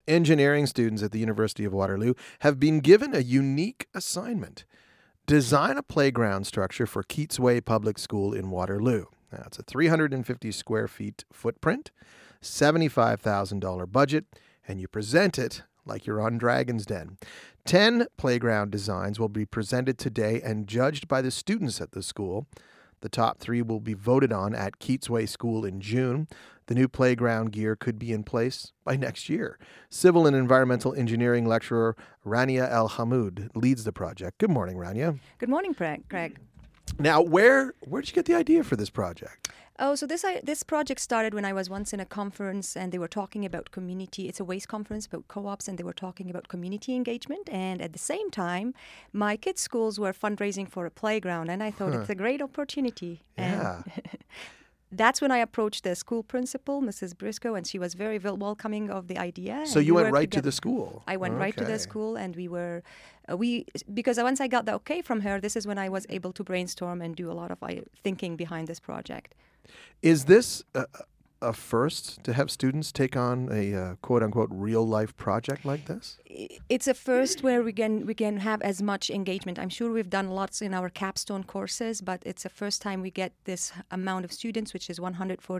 engineering students at the University of Waterloo have been given a unique assignment. Design a playground structure for Keats Way Public School in Waterloo. Now, it's a 350 square feet footprint, $75,000 budget, and you present it like you're on Dragon's Den. 10 playground designs will be presented today and judged by the students at the school. The top 3 will be voted on at Keats Way School in June. The new playground gear could be in place by next year. Civil and environmental engineering lecturer Rania El Hamoud leads the project. Good morning, Rania. Good morning, Craig. Now, where did you get the idea for this project? Oh, so this project started when I was once in a conference and they were talking about community. It's a WASTE conference about co-ops, and they were talking about community engagement. And at the same time, my kids' schools were fundraising for a playground, and I thought it's a great opportunity. Yeah. And that's when I approached the school principal, Mrs. Briscoe, and she was very welcoming of the idea. So you went right to the school? I went right to the school, and because once I got the okay from her, this is when I was able to brainstorm and do a lot of thinking behind this project. Is this a first to have students take on a quote-unquote real-life project like this? It's a first where we can have as much engagement. I'm sure we've done lots in our capstone courses, but it's the first time we get this amount of students, which is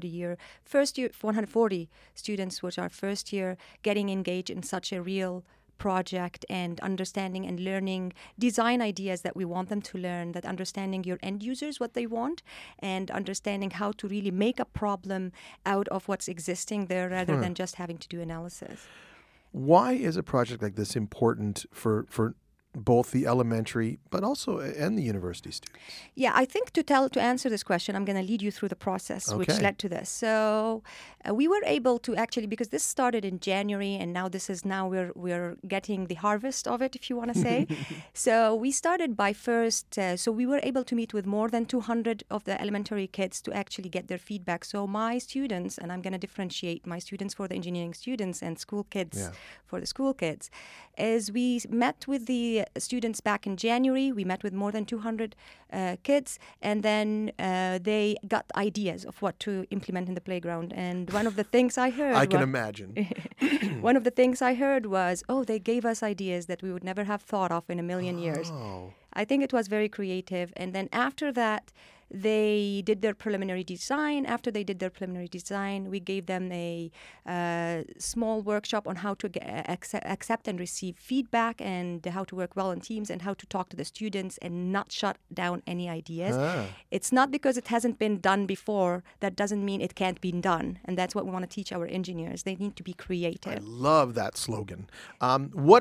140 students, which are first year, getting engaged in such a real project and understanding and learning design ideas that we want them to learn, that understanding your end users, what they want, and understanding how to really make a problem out of what's existing there rather than just having to do analysis. Why is a project like this important for both the elementary but also and the university students? Yeah, I think to answer this question, I'm going to lead you through the process which led to this. So we were able to actually, because this started in January, and now we're getting the harvest of it, if you want to say. So we started by first, so we were able to meet with more than 200 of the elementary kids to actually get their feedback. So my students, and I'm going to differentiate my students for the engineering students and school kids for the school kids, is we met with the students back in January. We met with more than 200 kids, and then they got ideas of what to implement in the playground. And one of the things I heard... I can imagine. One of the things I heard was, they gave us ideas that we would never have thought of in a million years. I think it was very creative. And then after that, they did their preliminary design. After they did their preliminary design, we gave them a small workshop on how to accept and receive feedback, and how to work well in teams, and how to talk to the students and not shut down any ideas. It's not because it hasn't been done before, that doesn't mean it can't be done. And that's what we want to teach our engineers. They need to be creative. I love that slogan. What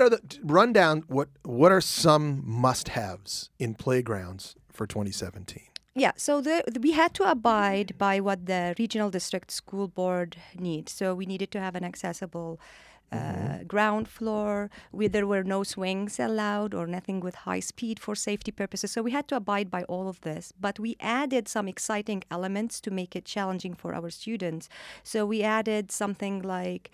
are some must-haves in playgrounds for 2017? Yeah, so we had to abide by what the regional district school board needs. So we needed to have an accessible ground floor. There were no swings allowed or nothing with high speed for safety purposes. So we had to abide by all of this. But we added some exciting elements to make it challenging for our students. So we added something like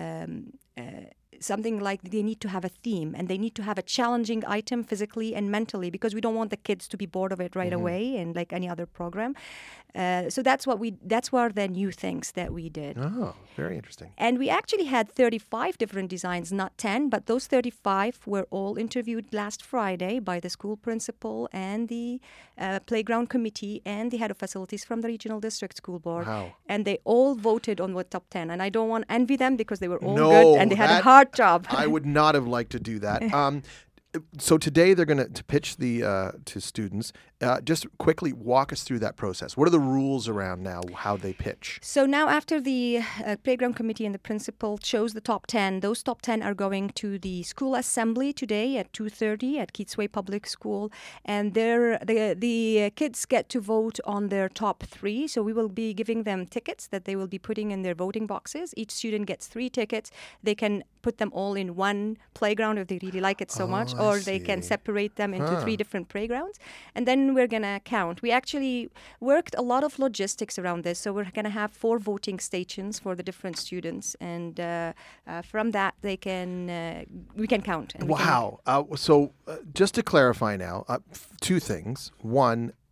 they need to have a theme, and they need to have a challenging item physically and mentally, because we don't want the kids to be bored of it right away, and like any other program. So that's where the new things that we did. Oh, very interesting. And we actually had 35 different designs, not 10, but those 35 were all interviewed last Friday by the school principal and the playground committee and the head of facilities from the regional district school board. Wow. And they all voted on the top 10. And I don't want to envy them, because they were all good and they had a hard job. I would not have liked to do that. So today they're going to pitch to students. Just quickly walk us through that process. What are the rules around now, how they pitch? So now, after the playground committee and the principal chose the top 10, those top 10 are going to the school assembly today at 2:30 at Keats Way Public School. And the kids get to vote on their top 3. So we will be giving them tickets that they will be putting in their voting boxes. Each student gets 3 tickets. They can put them all in one playground if they really like it so much, or they can separate them into 3 different playgrounds. And then we're going to count. We actually worked a lot of logistics around this. So we're going to have 4 voting stations for the different students. And from that, we can count. And wow. So just to clarify now, 2 things. One,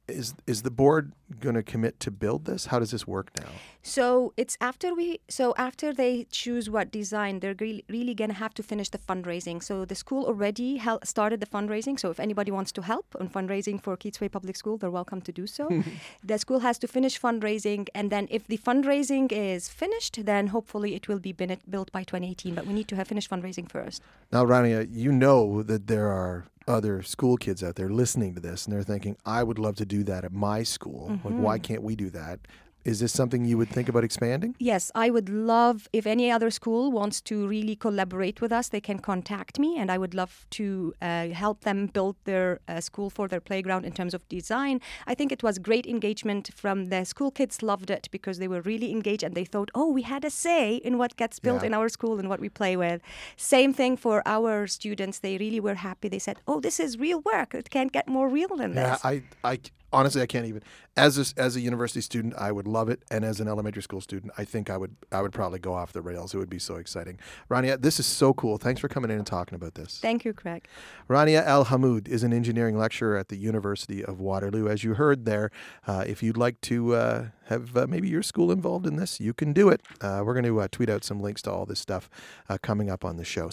is the board going to commit to build this? How does this work now? So it's after they choose what design, they're really going to have to finish the fundraising. So the school already started the fundraising. So if anybody wants to help on fundraising for Keats Way Public School, they're welcome to do so. The school has to finish fundraising, and then if the fundraising is finished, then hopefully it will be built by 2018. But we need to have finished fundraising first. Now, Rania, you know that there are other school kids out there listening to this, and they're thinking, I would love to do that at my school. Like, why can't we do that? Is this something you would think about expanding? Yes, I would love, if any other school wants to really collaborate with us, they can contact me, and I would love to help them build their school for their playground in terms of design. I think it was great engagement from the school kids, loved it because they were really engaged and they thought, oh, we had a say in what gets built in our school and what we play with. Same thing for our students. They really were happy. They said, oh, this is real work. It can't get more real than this. I honestly, I can't even. As a university student, I would love it, and as an elementary school student, I think I would probably go off the rails. It would be so exciting. Rania, this is so cool. Thanks for coming in and talking about this. Thank you, Craig. Rania Al-Hamoud is an engineering lecturer at the University of Waterloo. As you heard there, if you'd like to have maybe your school involved in this, you can do it. We're going to tweet out some links to all this stuff coming up on the show.